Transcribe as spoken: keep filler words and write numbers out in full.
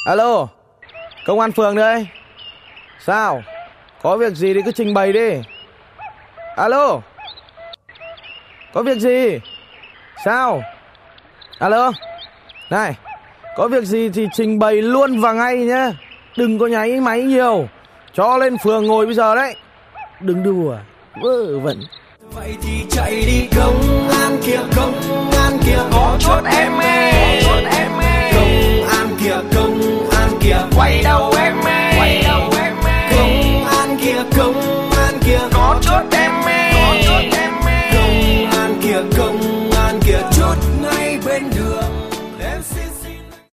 Alo, công an phường đây. Sao? Có việc gì thì cứ trình bày đi. Alo, có việc gì? Sao? Alo, này, có việc gì thì trình bày luôn và ngay nhá. Đừng có nháy máy nhiều. Cho lên phường ngồi bây giờ đấy. Đừng đùa, vớ vẩn. Vậy thì chạy đi công an kìa, công an kìa, có chốt em ơi, công an kìa, công an kìa, quay đầu